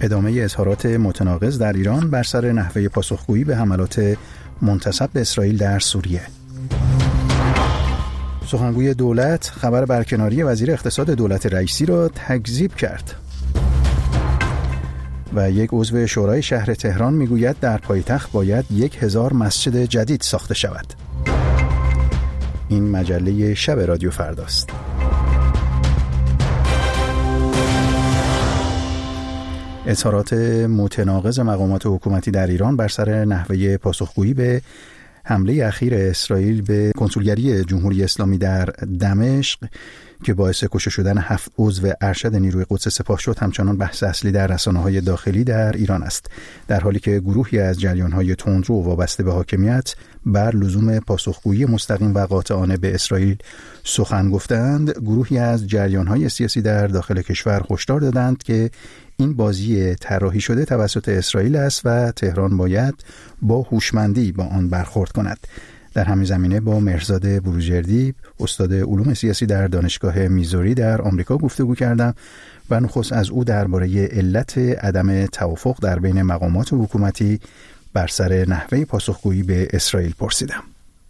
ادامه اظهارات متناقض در ایران بر سر نحوه پاسخگویی به حملات منتسب به اسرائیل در سوریه. سخنگوی دولت خبر برکناری وزیر اقتصاد دولت رئیسی را تکذیب کرد. و یک عضو شورای شهر تهران میگوید در پایتخت باید 1000 مسجد جدید ساخته شود. این مجله شب رادیو فرداست. اظهارات متناقض مقامات حکومتی در ایران بر سر نحوه پاسخگویی به حمله اخیر اسرائیل به کنسولگری جمهوری اسلامی در دمشق که باعث کشته شدن 7 عضو ارشد نیروی قدس سپاه شد همچنان بحث اصلی در رسانه‌های داخلی در ایران است، در حالی که گروهی از جریان‌های تندرو وابسته به حاکمیت بر لزوم پاسخگویی مستقیم و قاطعانه به اسرائیل سخن گفتند. گروهی از جریان‌های سیاسی در داخل کشور هشدار دادند که این بازی طراحی شده توسط اسرائیل است و تهران باید با هوشمندی با آن برخورد کند. در همین زمینه با مهرزاد بروجردی، استاد علوم سیاسی در دانشگاه میزوری در آمریکا گفتگو کردم و نخست از او درباره علت عدم توافق در بین مقامات حکومتی بر سر نحوه پاسخگویی به اسرائیل پرسیدم.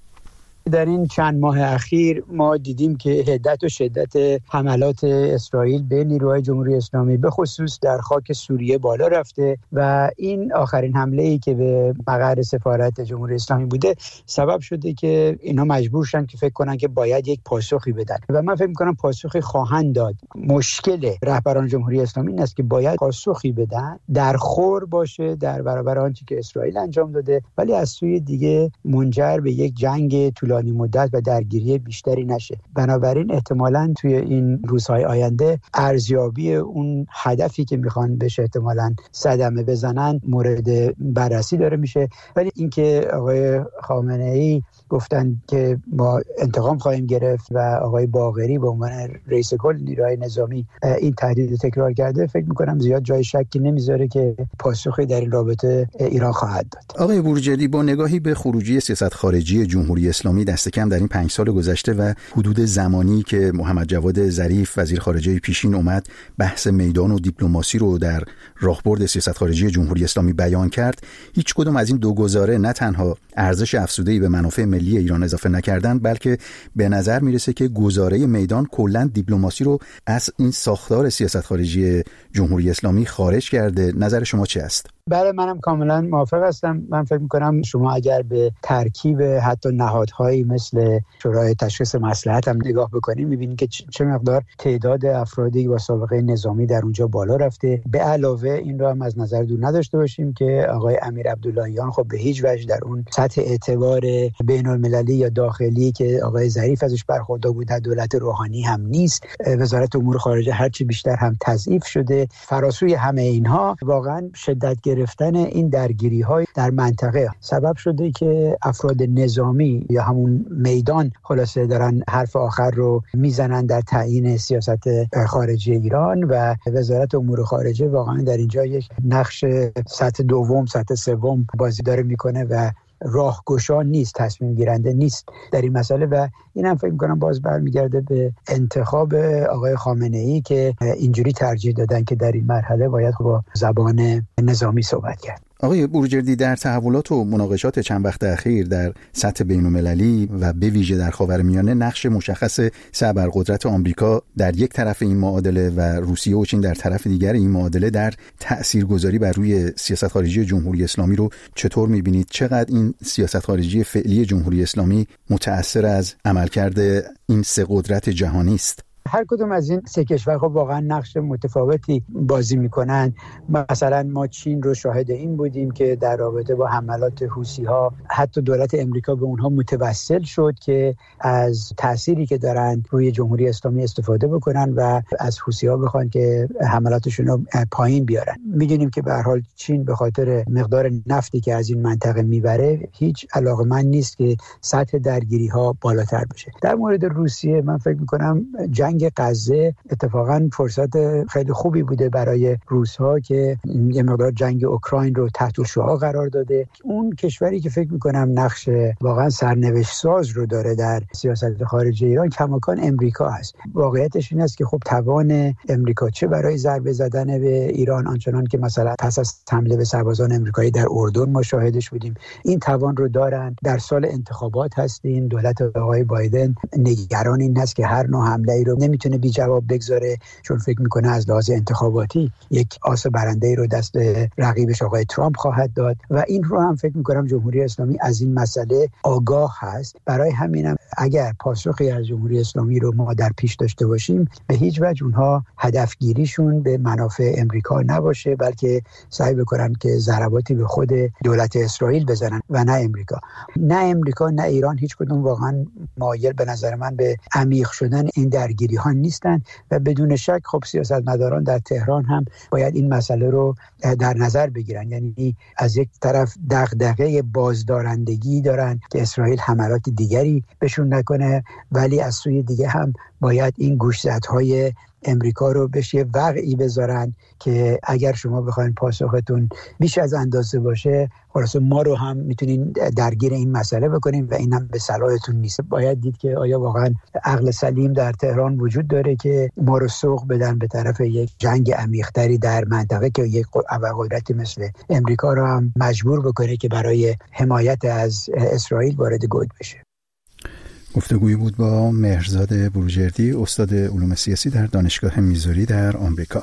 در این چند ماه اخیر ما دیدیم که حدت و شدت حملات اسرائیل به نیروهای جمهوری اسلامی به خصوص در خاک سوریه بالا رفته و این آخرین حمله‌ای که به مقر سفارت جمهوری اسلامی بوده سبب شده که اینا مجبور شدن که فکر کنن که باید یک پاسخی بدن و من فکر می‌کنم پاسخی خواهند داد. مشکل رهبران جمهوری اسلامی این است که باید پاسخی بدن در خور باشه در برابر آنچه که اسرائیل انجام داده، ولی از سوی دیگه منجر به یک جنگ طولانی مدت و درگیری بیشتری نشه. بنابراین احتمالاً توی این روزهای آینده ارزیابی اون هدفی که میخوان بهش احتمالاً صدمه بزنن مورد بررسی داره میشه. ولی اینکه آقای خامنه‌ای گفتن که ما انتقام خواهیم گرفت و آقای باقری به عنوان رئیس کل نیروهای نظامی این تهدید رو تکرار کرده، فکر میکنم زیاد جای شکی نمیذاره که پاسخی در این رابطه ایران خواهد داد. آقای بروجردی، با نگاهی به خروجی سیاست خارجی جمهوری اسلامی دست کم در این 5 سال گذشته و حدود زمانی که محمد جواد ظریف وزیر خارجه پیشین اومد بحث میدان و دیپلماسی رو در راهبرد سیاست خارجی جمهوری اسلامی بیان کرد، هیچ کدوم از این دو گزاره نه تنها ارزش افزوده‌ای به منافع ملی ایران اضافه نکردند، بلکه به نظر میرسه که گزاره میدان کلاً دیپلماسی رو از این ساختار سیاست خارجی جمهوری اسلامی خارج کرده. نظر شما چی است؟ بله، منم کاملا موافق هستم. من فکر میکنم شما اگر به ترکیب حتی نهادهایی مثل شورای تشخیص مصلحت هم نگاه بکنید میبینید که چه مقدار تعداد افرادی با سابقه نظامی در اونجا بالا رفته. به علاوه این رو هم از نظر دور نداشته باشیم که آقای امیر عبداللهیان خب به هیچ وجه در اون سطح اعتبار بین المللی یا داخلی که آقای ظریف ازش برخوردار بود در دولت روحانی هم نیست. وزارت امور خارجه هرچی بیشتر هم تضعیف شده. فراسوی همه اینها واقعا شدت گرفتن این درگیری‌های در منطقه سبب شده که افراد نظامی یا همون میدان خلاصه دارن حرف آخر رو میزنن در تعیین سیاست خارجی ایران و وزارت امور خارجه واقعا در اینجا یک نقش سطح دوم سطح سوم بازی داره میکنه و راهگشا نیست، تصمیم گیرنده نیست در این مسئله و این هم فکر می‌کنم باز برمیگرده به انتخاب آقای خامنه‌ای که اینجوری ترجیح دادن که در این مرحله باید با زبان نظامی صحبت کرد. آقای بروجردی، در تحولات و مناقشات چند وقت اخیر در سطح بین‌المللی و به ویژه در خاورمیانه نقش مشخص ابرقدرت آمریکا در یک طرف این معادله و روسیه و چین در طرف دیگر این معادله در تأثیرگذاری بر روی سیاست خارجی جمهوری اسلامی رو چطور می‌بینید؟ چقدر این سیاست خارجی فعلی جمهوری اسلامی متأثر از عملکرد این سه قدرت جهانی است؟ هر کدوم از این سه کشور خب واقعا نقش متفاوتی بازی میکنن. مثلا ما چین رو شاهد این بودیم که در رابطه با حملات حوثی‌ها حتی دولت امریکا به اونها متوسل شد که از تأثیری که دارن روی جمهوری اسلامی استفاده بکنن و از حوثی‌ها بخوان که حملاتشون رو پایین بیارن. میدونیم که به هر حال چین به خاطر مقدار نفتی که از این منطقه میبره هیچ علاقه‌مند نیست که سطح درگیری‌ها بالاتر بشه. در مورد روسیه من فکر میکنم جنگ جنگ غزه اتفاقا فرصت خیلی خوبی بوده برای روس‌ها که یه مقدار جنگ اوکراین رو تحت الشعاع قرار داده. اون کشوری که فکر می‌کنم نقش واقعا سرنوشت ساز رو داره در سیاست خارجی ایران کماکان امریکا هست. واقعیتش این است که خب توان امریکا چه برای ضربه زدن به ایران، آنچنان که مثلا پس از حمله به سربازان امریکایی در اردن ما شاهدش بودیم، این توان رو دارن. در سال انتخابات هستیم، دولت آقای بایدن نگران این هست که هر نوع حمله ای رو نمیتونه بی جواب بگذاره، چون فکر میکنه از لحاظ انتخاباتی یک آس برنده ای رو دست رقیبش آقای ترامپ خواهد داد و این رو هم فکر میکنم جمهوری اسلامی از این مسئله آگاه هست. برای همینم اگر پاسخی از جمهوری اسلامی رو ما در پیش داشته باشیم، به هیچ وجه اونها هدفگیریشون به منافع امریکا نباشه، بلکه سعی بکنن که ضرباتی به خود دولت اسرائیل بزنن و نه امریکا. نه امریکا نه ایران هیچ کدوم واقعا مایل به نظر من به عمیق شدن این درگیری ها نیستن و بدون شک خب سیاستمداران در تهران هم باید این مسئله رو در نظر بگیرن. یعنی از یک طرف دغدغه بازدارندگی دارن که اسرائیل حملات دیگری بهشون نکنه، ولی از سوی دیگه هم باید این گوشزدهای امریکا رو بهش یه وقعی بذارن که اگر شما بخواید پاسختون بیش از اندازه باشه، خلاص ما رو هم میتونین درگیر این مسئله بکنین و این هم به صلاحتون نیست. باید دید که آیا واقعا عقل سلیم در تهران وجود داره که ما رو سوق بدن به طرف یک جنگ عمیق‌تری در منطقه که یک قدرتی مثل امریکا رو هم مجبور بکنه که برای حمایت از اسرائیل وارد گود بشه. گفتگویی بود با مهرزاد بروجردی، استاد علوم سیاسی در دانشگاه میزوری در آمریکا.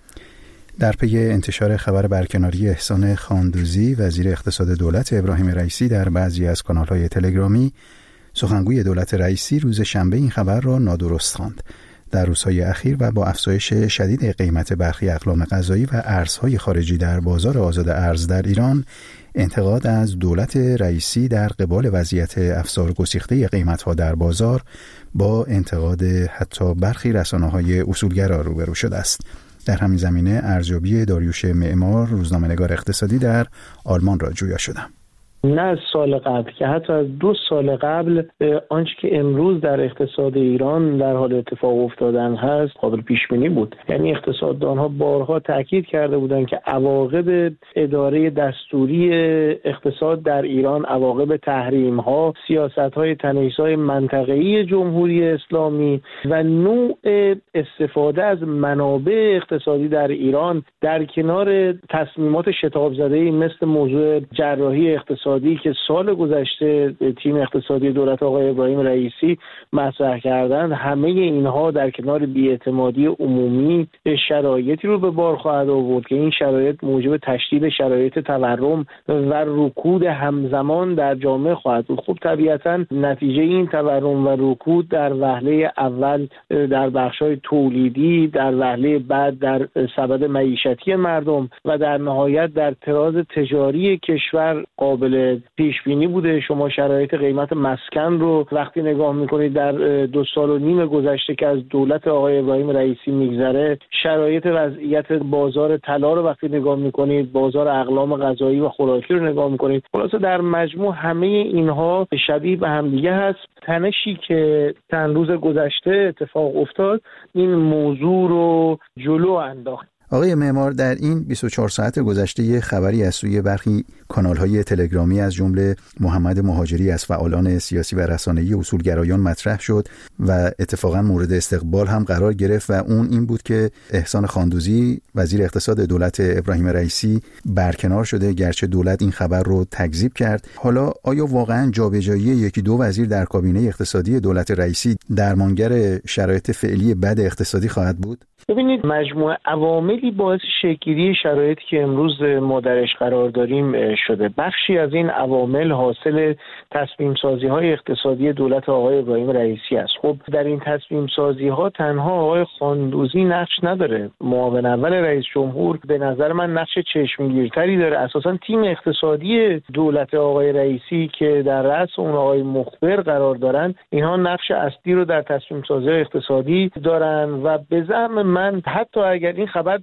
در پی انتشار خبر برکناری احسان خاندوزی وزیر اقتصاد دولت ابراهیم رئیسی در بعضی از کانال‌های تلگرامی، سخنگوی دولت رئیسی روز شنبه این خبر را نادرست خواند. در روزهای اخیر و با افزایش شدید قیمت برخی اقلام غذایی و ارزهای خارجی در بازار آزاد ارز در ایران، انتقاد از دولت رئیسی در قبال وضعیت افزار گسیخته قیمت‌ها در بازار با انتقاد حتی برخی رسانه‌های اصولگرا روبرو شده است. در همین زمینه ارزیابی داریوش معمار، روزنامه‌نگار اقتصادی در آلمان را جویا شدم. نه از سال قبل که حتی از 2 سال قبل آنچه که امروز در اقتصاد ایران در حال اتفاق افتادن هست قابل پیش بینی بود. یعنی اقتصاددانها بارها تاکید کرده بودند که عواقب اداره دستوری اقتصاد در ایران، عواقب تحریم‌ها، سیاست‌های تنش‌های منطقه‌ای جمهوری اسلامی و نوع استفاده از منابع اقتصادی در ایران در کنار تصمیمات شتاب زده‌ای مثل موضوع جراحی اقتصادی که سال گذشته تیم اقتصادی دولت آقای ابراهیم رئیسی مطرح کردند، همه اینها در کنار بی‌اعتمادی عمومی شرایطی رو به بار خواهد آورد که این شرایط موجب تشدید شرایط تورم و رکود همزمان در جامعه خواهد بود. خب طبیعتاً نتیجه این تورم و رکود در وهله اول در بخش‌های تولیدی، در وهله بعد در سبد معیشتی مردم و در نهایت در طراز تجاری کشور قابل پیش بینی بوده. شما شرایط قیمت مسکن رو وقتی نگاه میکنید در 2 سال و نیم گذشته که از دولت آقای ابراهیم رئیسی میگذره، شرایط وضعیت بازار طلا رو وقتی نگاه میکنید، بازار اقلام غذایی و خوراکی رو نگاه میکنید، خلاصه در مجموع همه اینها شبیه به هم دیگه هست. تنشی که چند روز گذشته اتفاق افتاد این موضوع رو جلو انداخت. آقای معمار، در این 24 ساعت گذشته یه خبری از سوی برخی کانال‌های تلگرامی از جمله محمد مهاجری از فعالان سیاسی و رسانه‌ای اصولگرایان مطرح شد و اتفاقا مورد استقبال هم قرار گرفت و اون این بود که احسان خاندوزی وزیر اقتصاد دولت ابراهیم رئیسی برکنار شده، گرچه دولت این خبر رو تکذیب کرد. حالا آیا واقعا جابجایی 1-2 وزیر در کابینه اقتصادی دولت رئیسی درمانگر شرایط فعلی بد اقتصادی خواهد بود؟ ببینید، مجموعه عواملی باعث شکل‌گیری شرایطی که امروز ما درش قرار داریم شده. بخشی از این عوامل حاصل تصمیم سازی های اقتصادی دولت آقای ابراهیم رئیسی است. خب در این تصمیم سازی ها تنها آقای خاندوزی نقش نداره. معاون اول رئیس جمهور به نظر من نقش چشمگیرتری داره. اساساً تیم اقتصادی دولت آقای رئیسی که در رأس اون آقای مخبر قرار دارن، اینها نقش اصلی رو در تصمیم سازی اقتصادی دارن و به زعم من حتی اگر این خبر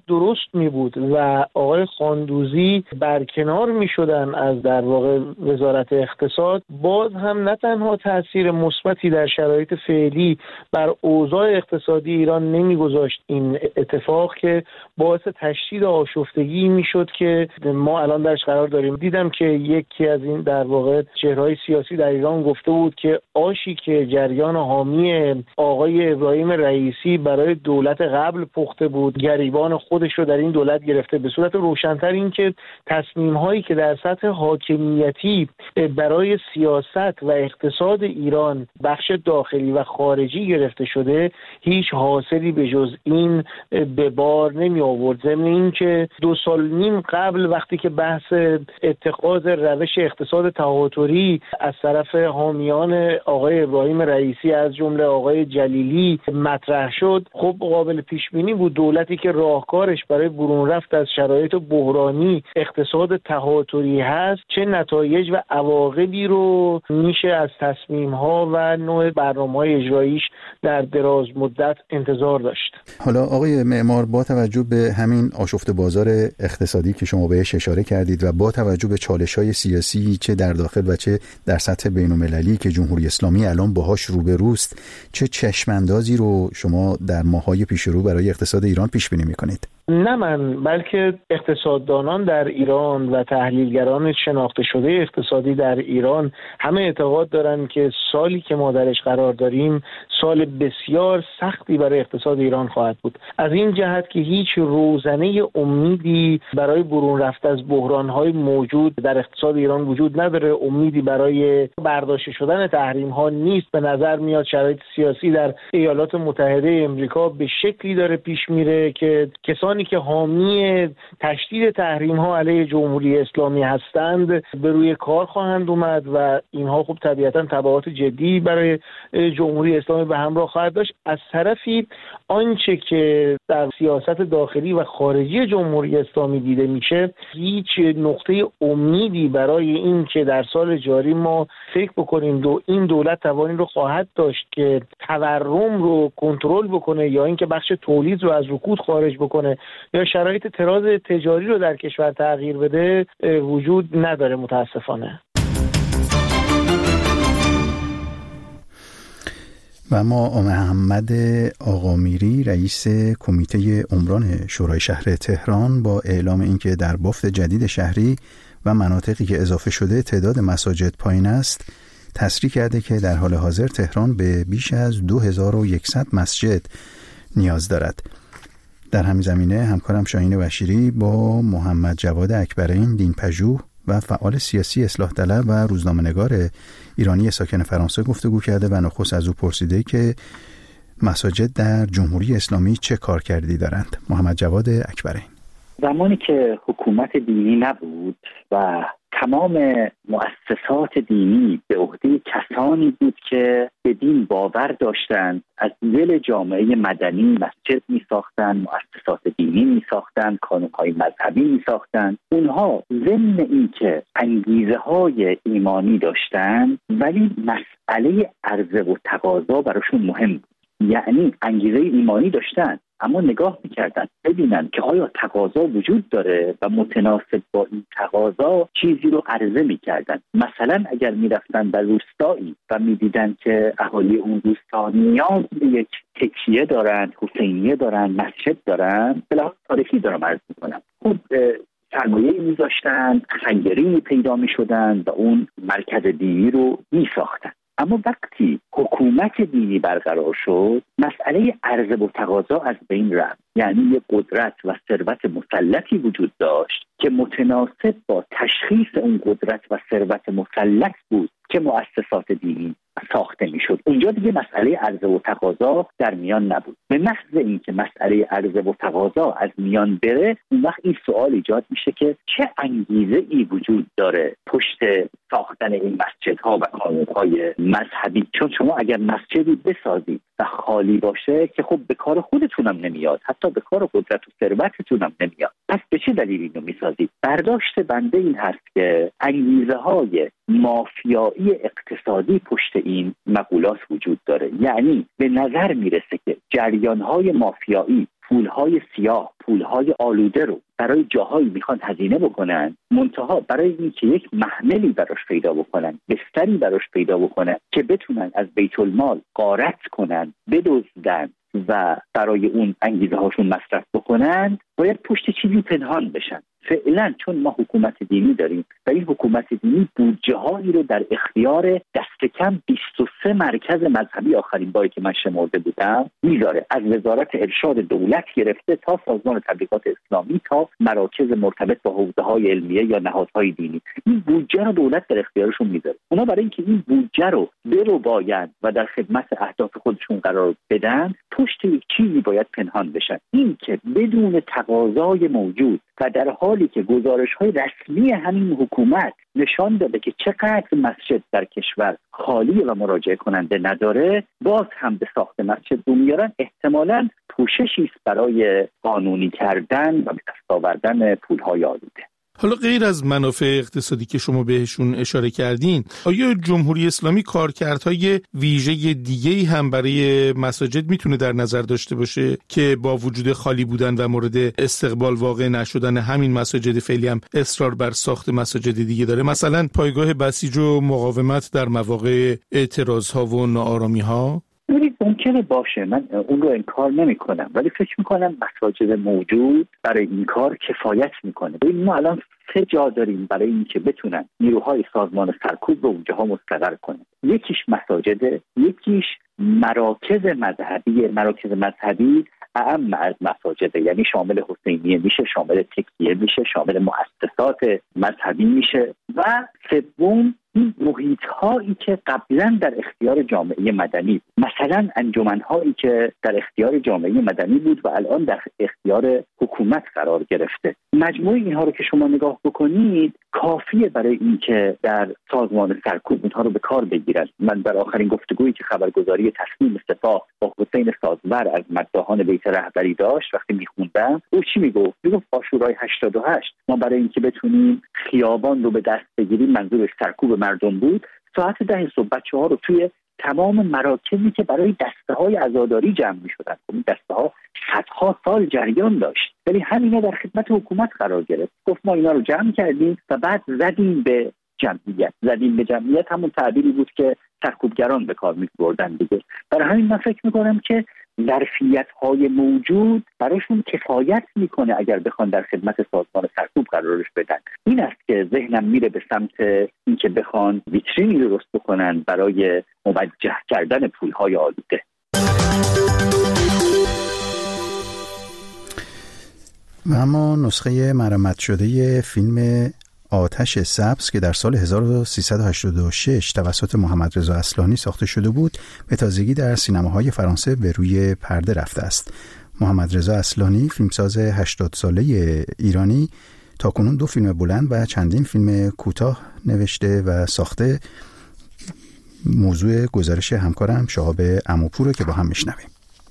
درست می بود و آقای خاندوزی برکنار می شدن از در واقع وزارت اقتصاد، باز هم نه تنها تاثیر مثبتی در شرایط فعلی بر اوضاع اقتصادی ایران نمیگذاشت این اتفاق، که باعث تشدید آشفتگی میشد که ما الان درش قرار داریم. دیدم که یکی از این در واقع چهره‌های سیاسی در ایران گفته بود که آشی که جریان حامی آقای ابراهیم رئیسی برای دولت قبل پخته بود، گریبان خودش رو در این دولت گرفته. به صورت روشن‌تر این که تصمیم‌هایی که در سطح حاکمیتی برای سیاست و اقتصاد ایران بخش داخلی و خارجی گرفته شده، هیچ حاصلی به جز این به بار نمی آورد. ضمن این که 2.5 سال قبل وقتی که بحث اتخاذ روش اقتصاد تهاتری از طرف حامیان آقای ابراهیم رئیسی از جمله آقای جلیلی مطرح شد، خب قابل پیش بینی بود دولتی که راهکارش برای برون رفت از شرایط بحرانی اقتصاد تهاتری هست چه نتایج و عواقبی رو میشه از تصمیم‌ها و نوع برنامه‌های اجراییش در دراز مدت انتظار داشت. حالا آقای معمار، با توجه به همین آشفته بازار اقتصادی که شما بهش اشاره کردید و با توجه به چالش‌های سیاسی چه در داخل و چه در سطح بین‌المللی که جمهوری اسلامی الان باهاش روبروست، چه چشم‌اندازی رو شما در ماه‌های پیش رو برای اقتصاد ایران پیش بینی می‌کنید؟ نه من، بلکه اقتصاددانان در ایران و تحلیلگران شناخته شده اقتصادی در ایران همه اعتقاد دارن که سالی که ما درش قرار داریم سال بسیار سختی برای اقتصاد ایران خواهد بود. از این جهت که هیچ روزنه امیدی برای برون رفت از بحران‌های موجود در اقتصاد ایران وجود نداره، امیدی برای برداشته شدن تحریم‌ها نیست. به نظر میاد شرایط سیاسی در ایالات متحده آمریکا به شکلی داره پیش میره که کسانی که حامی تشدید تحریم‌ها علیه جمهوری اسلامی هستند به روی کار خواهند اومد و اینها خب طبیعتاً تبعات جدی برای جمهوری اسلامی به همراه خواهد داشت. از طرفی آنچه که در سیاست داخلی و خارجی جمهوری اسلامی دیده میشه، هیچ نقطه امیدی برای این که در سال جاری ما فکر بکنیم این دولت توانی رو خواهد داشت که تورم رو کنترل بکنه یا اینکه بخش تولید رو از رکود خارج بکنه یا شرایط تراز تجاری رو در کشور تغییر بده وجود نداره متاسفانه. و اما محمد آقامیری رئیس کمیته عمران شورای شهر تهران با اعلام اینکه در بافت جدید شهری و مناطقی که اضافه شده تعداد مساجد پایین است، تصریح کرده که در حال حاضر تهران به بیش از 2100 مسجد نیاز دارد. در همین زمینه همکارم شاهین بشیری با محمد جواد اکبرین دینپژوه و فعال سیاسی اصلاح طلب و روزنامه‌نگار ایرانی ساکن فرانسه گفتگو کرده و نخست از او پرسیده که مساجد در جمهوری اسلامی چه کارکردی دارند. محمد جواد اکبرین: زمانی که حکومت دینی نبود و تمام مؤسسات دینی به عهده کسانی بود که به دین باور داشتند، از دل جامعه مدنی مسجد می ساختند، مؤسسات دینی می ساختند، کانون‌های مذهبی می ساختند. اونها ضمن این که انگیزه های ایمانی داشتند ولی مسئله عرضه و تقاضا براشون مهم بود. یعنی انگیزه ایمانی داشتن اما نگاه میکردن ببینن که آیا تقاضا وجود داره و متناسب با این تقاضا چیزی رو عرضه میکردن. مثلا اگر میرفتن در روستایی و میدیدن که اهالی اون روستا نیاز به یک تکیه دارن، حسینیه دارن، مسجد دارن، به لحاظ تاریخی دارم عرض میکنم، خب سرمایه‌ای میذاشتن، خنگری پیدا میشدن و اون مرکز دینی رو میساختن. اما وقتی حکومت دینی برقرار شد، مسئله عرضه و تقاضا از بین رفت. یعنی یک قدرت و ثروت مسلطی وجود داشت که متناسب با تشخیص اون قدرت و ثروت مسلط بود که مؤسسات دینی ساخته میشد. اونجا دیگه مسئله عرضه و تقاضا در میان نبود. به محض اینکه مسئله عرضه و تقاضا از میان بره، اون وقت این سوال ایجاد میشه که چه انگیزه ای وجود داره پشت ساختن این مسجدها و کانونهای مذهبی. چون شما اگر مسجدی بسازید و خالی باشه که خب به کار خودتونم نمیاد، حتی به کار قدرت و ثروتتونم نمیاد. پس به چه دلیل اینو میسازید؟ برداشت بنده این هست که انگیزه های مافیایی اقتصادی پشت این مقولات وجود داره. یعنی به نظر میرسه که جریان‌های مافیایی پولهای سیاه، پولهای آلوده رو برای جاهایی میخوان هزینه بکنن، منتها برای اینکه یک محملی براش پیدا بکنن، بستری براش پیدا بکنن که بتونن از بیت المال غارت کنن، بدزدن و برای اون انگیزه هاشون مصرف بکنن، باید پشت چیزی پنهان بشن. فعلا چون ما حکومت دینی داریم و این حکومت دینی بودجه هایی رو در اختیار دست کم 23 مرکز مذهبی، آخرین باری که من شمرده بودم، میذاره، از وزارت ارشاد دولت گرفته تا سازمان تبلیغات اسلامی تا مراکز مرتبط با حوزه های علمیه یا نهادهای دینی، این بودجه رو دولت در اختیارشون میذاره. اونا برای اینکه این بودجه رو بربایند و در خدمت اهداف خودشون قرار بدن، پشت یک چیزی باید پنهان بشن. این که بدون تقاضای موجود و در حالی که گزارش‌های رسمی همین حکومت نشان داده که چقدر مسجد در کشور خالی و مراجعه کننده نداره، باز هم به ساخت مسجد رو میارن، احتمالاً پوششی است برای قانونی کردن و به دست آوردن پول‌های آلوده. حالا غیر از منافع اقتصادی که شما بهشون اشاره کردین، آیا جمهوری اسلامی کارکردهای ویژه دیگه‌ای هم برای مساجد میتونه در نظر داشته باشه که با وجود خالی بودن و مورد استقبال واقع نشدن همین مساجد فعلی هم اصرار بر ساخت مساجد دیگه داره؟ مثلا پایگاه بسیج و مقاومت در مواقع اعتراض‌ها و ناآرامی‌ها؟ ممکنه باشه، من اون رو انکار نمی کنم، ولی فکر میکنم مساجد موجود برای این کار کفایت میکنه. ببین ما الان 3 جا داریم برای اینکه بتونن نیروهای سازمان سرکوب رو اونجاها مستقر کنن. یکیش مساجده، یکیش مراکز مذهبی اعم از مساجده، یعنی شامل حسینیه میشه، شامل تکیه میشه، شامل مؤسسات مذهبی میشه، و سوم این محیط‌هایی که قبلا در اختیار جامعه مدنی، مثلا انجمن‌هایی که در اختیار جامعه مدنی بود و الان در اختیار حکومت قرار گرفته. مجموع اینها رو که شما نگاه بکنید کافیه برای اینکه در سازمان سرکوب اینها رو به کار بگیرن. من در آخرین گفتگویی که خبرگزاری تصمیم سپاه با حسین سازور از مداحان بیت رهبری داشت وقتی میخوندم، او چی میگفت؟ میگفت عاشورای 88 ما برای اینکه بتونیم خیابان رو به دست بگیریم، منظورش سرکوب مردم بود، ساعت 10 صبح بچه‌ها رو توی تمام مراکزی که برای دسته‌های عزاداری جمع می‌شدن، این دسته‌ها صدها سال جریان داشت، ولی همینا در خدمت حکومت قرار گرفت. گفت ما اینا رو جمع کردیم و بعد زدیم به جمعیت همون تعبیری بود که سرکوبگران به کار می‌بردن دیگه. برای همین من فکر می‌کنم که ظرفیت‌های موجود براشون کفایت میکنه اگر بخوان در خدمت سازمان سرکوب قرارش بدن. این است که ذهنم میره به سمت اینکه بخوان ویترینی درست بکنن برای موجه کردن پولهای آلوده. و اما نسخه مرمت شده فیلم آتش سبز که در سال 1386 توسط محمد رضا اصلانی ساخته شده بود، به تازگی در سینماهای فرانسه به روی پرده رفته است. محمد رضا اصلانی، فیلمساز 80 ساله ایرانی، تاکنون 2 فیلم بلند و چندین فیلم کوتاه نوشته و ساخته. موضوع گزارش همکارم شهاب عموپور که با هم میشنویم.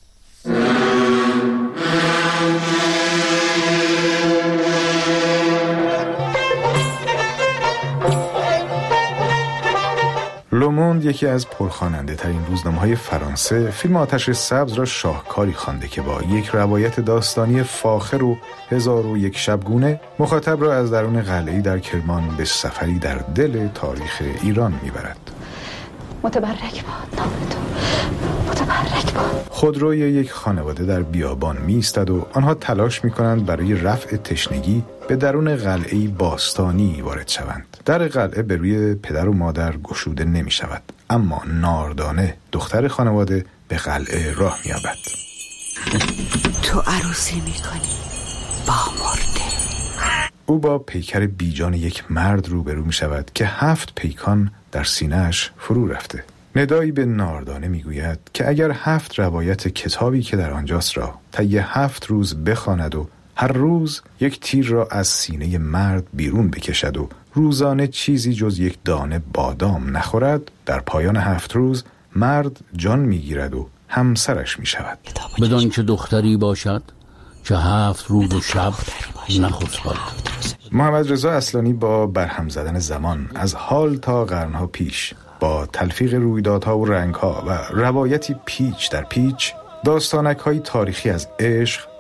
لوموند، یکی از پرخواننده ترین روزنامه‌های فرانسه، فیلم آتش سبز را شاهکاری خوانده که با یک روایت داستانی فاخر و 1001 شبگونه مخاطب را از درون قلعه‌ای در کرمان به سفری در دل تاریخ ایران میبرد. متبرک باد نام تو، متبرک باد. خودروی یک خانواده در بیابان می‌ایستد و آنها تلاش می‌کنند برای رفع تشنگی به درون قلعه‌ای باستانی وارد شوند. در قلعه به روی پدر و مادر گشوده نمی‌شود، اما ناردانه دختر خانواده به قلعه راه می‌یابد. تو عروسی می‌کنی با مرده. او با پیکر بیجان یک مرد روبرو می‌شود که 7 پیکان در سینه‌اش فرو رفته. ندایی به ناردانه میگوید که اگر 7 روایت کتابی که در آنجاست را طی 7 روز بخواند و هر روز یک تیر را از سینه مرد بیرون بکشد و روزانه چیزی جز یک دانه بادام نخورد، در پایان 7 روز مرد جان میگیرد و همسرش میشود. بدان که دختری باشد که 7 روز و شب نخسبد. محمد رضا اصلانی با برهم زدن زمان از حال تا قرنها پیش، با تلفیق رویدادها و رنگها و روایتی پیچ در پیچ، داستانک‌های تاریخی از عشق،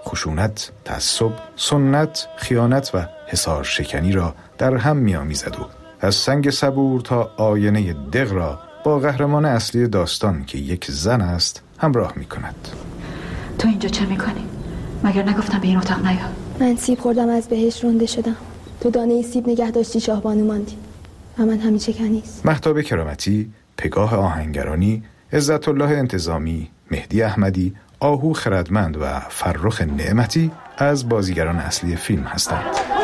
خشونت، تعصب، سنت، خیانت و حصار شکنی را در هم می‌آمیزد و از سنگ صبور تا آینه دق را با قهرمان اصلی داستان که یک زن است همراه می‌کند. تو اینجا چه می‌کنی؟ مگر نگفتم به این اتاق نیا؟ من سیب خوردم از بهش رونده شدم. تو دانه سیب نگه داشتی شاهبانو ماندی و من همیشه کنیز. مهتاب کرامتی، پگاه آهنگرانی، عزت الله انتظامی، مهدی احمدی، آهو خردمند و فرخ نعمتی از بازیگران اصلی فیلم هستند.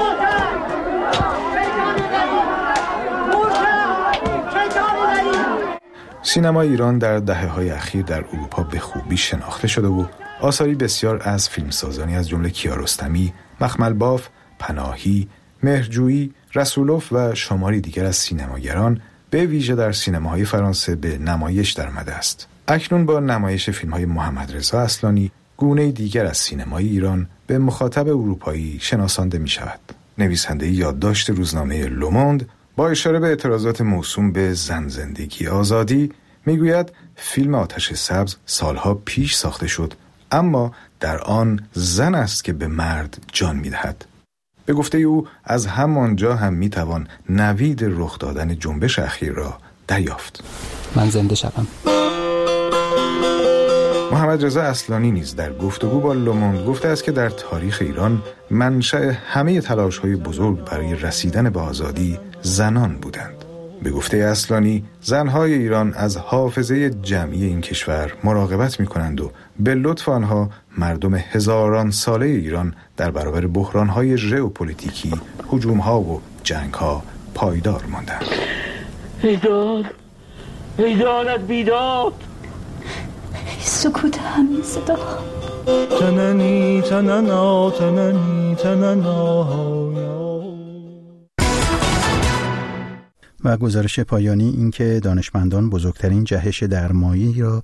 سینما ایران در دهه‌های اخیر در اروپا به خوبی شناخته شده و آثاری بسیار از فیلمسازانی از جمله کیارستمی، مخمل باف، پناهی، مهرجویی، رسولوف و شماری دیگر از سینماگران به ویژه در سینماهای فرانسه به نمایش درآمده است. اکنون با نمایش فیلم‌های محمد رضا اصلانی گونه دیگر از سینمای ایران به مخاطب اروپایی شناسانده می‌شود. نویسنده یادداشت روزنامه لوموند با اشاره به اعتراضات موسوم به زن زندگی آزادی میگوید فیلم آتش سبز سالها پیش ساخته شد، اما در آن زن است که به مرد جان می‌دهد. به گفته او از همانجا هم میتوان نوید رخ دادن جنبش اخیر را دریافت. من زنده شدم. محمد رضا اصلانی نیز در گفتگو با لوموند گفته است که در تاریخ ایران منشأ همه تلاش‌های بزرگ برای رسیدن به آزادی زنان بودند. به گفته اصلانی زنهای ایران از حافظه جمعی این کشور مراقبت می‌کنند و به لطف آنها مردم هزاران ساله ایران در برابر بحران‌های ژئوپلیتیکی، هجوم‌ها و جنگ‌ها پایدار ماندند. ایداد از بیداد سکوت همین صدا تننی تننا تننی تننا. و گزارش پایانی این که دانشمندان بزرگترین جهش درمایی را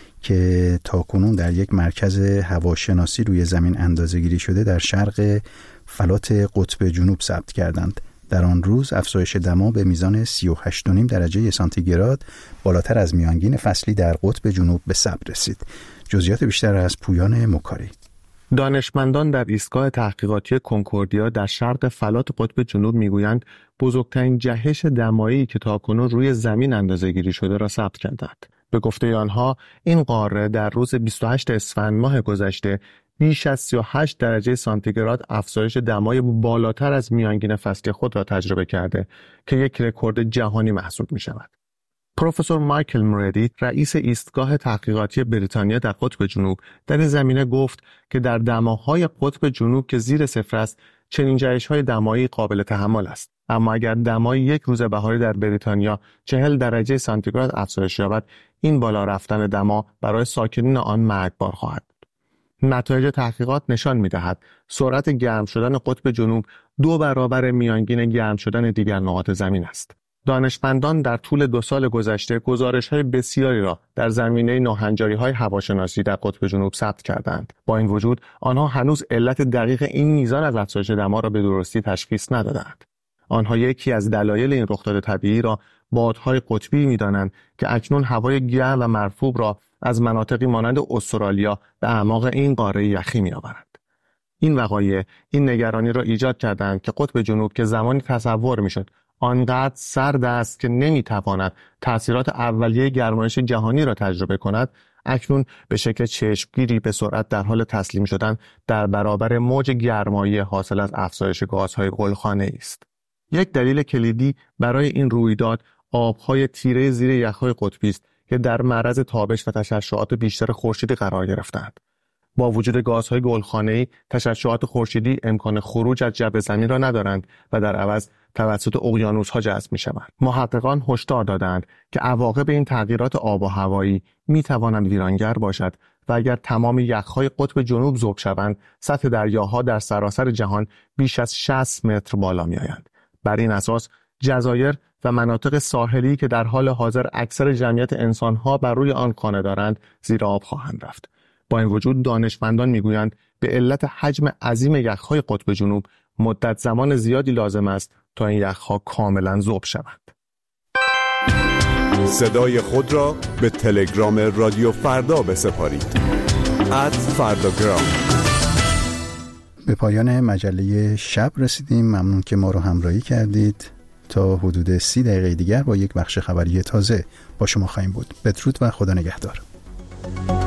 که تاکنون در یک مرکز هواشناسی روی زمین اندازه‌گیری شده در شرق فلات قطب جنوب ثبت کردند. در آن روز افزایش دما به میزان 38.5 درجه سانتیگراد بالاتر از میانگین فصلی در قطب جنوب به ثبت رسید. جزئیات بیشتر از پویان مکاری. دانشمندان در ایستگاه تحقیقاتی کنکوردیا در شرق فلات قطب جنوب میگویند بزرگترین جهش دمایی که تاکنون روی زمین اندازه‌گیری شده را ثبت کردند. به گفته آنها این قاره در روز 28 اسفند ماه گذشته بیش از 38 درجه سانتیگراد افزایش دمای بالاتر از میانگین فصلی خود را تجربه کرده که یک رکورد جهانی محسوب می شود. پروفسور مایکل موردی رئیس ایستگاه تحقیقاتی بریتانیا در قطب جنوب در این زمینه گفت که در دماهای قطب جنوب که زیر صفر است چنین جهش‌های دمایی قابل تحمل است، اما اگر دمای یک روز بهاری در بریتانیا 40 درجه سانتیگراد افزایش یابد این بالا رفتن دما برای ساکنین آن مرگبار خواهد. نتایج تحقیقات نشان می‌دهد سرعت گرم شدن قطب جنوب 2 برابر میانگین گرم شدن دیگر نقاط زمین است. دانشمندان در طول 2 سال گذشته گزارش‌های بسیاری را در زمینه ناهنجاری‌های هواشناسی در قطب جنوب ثبت کردند. با این وجود آنها هنوز علت دقیق این میزان از افزایش دما را به درستی تشخیص ندادند. آنها یکی از دلایل این رخداد طبیعی را بادهای قطبی می‌دانند که اکنون هوای گرم و مرطوب را از مناطقی مانند استرالیا به اعماق این قاره یخی می‌آورند. این وقایع این نگرانی را ایجاد کردند که قطب جنوب که زمانی تصور می‌شد آنقدر سرد است که نمی‌تواند تأثیرات اولیه گرمایش جهانی را تجربه کند، اکنون به شکل چشمگیری به سرعت در حال تسلیم شدن در برابر موج گرمایی حاصل از افزایش گازهای گلخانه‌ای است. یک دلیل کلیدی برای این رویداد آب‌های تیره زیر یخ‌های قطبی است که در معرض تابش و تشعشعات بیشتر خورشیدی قرار گرفتند. با وجود گازهای گلخانه‌ای، تشعشعات خورشیدی امکان خروج از جو زمین را ندارند و در عوض توسط اقیانوس‌ها جذب می‌شوند. محققان هشدار دادند که عواقب این تغییرات آب و هوایی می‌توانند ویرانگر باشد و اگر تمام یخ‌های قطب جنوب ذوب شوند، سطح دریاها در سراسر جهان بیش از 60 متر بالا می‌آیند. بر این اساس جزایر و مناطق ساحلی که در حال حاضر اکثر جمعیت انسان‌ها بر روی آن خانه دارند زیر آب خواهند رفت. با این وجود دانشمندان می‌گویند به علت حجم عظیم یخ‌های قطب جنوب مدت زمان زیادی لازم است تا این یخ‌ها کاملاً ذوب شوند. صدای خود را به تلگرام رادیو فردا بسپارید. @فرداگرام. به پایان مجله شب رسیدیم. ممنون که ما رو همراهی کردید. تا حدود 30 دقیقه دیگر با یک بخش خبری تازه با شما خواهیم بود. بدرود و خدا نگهدار.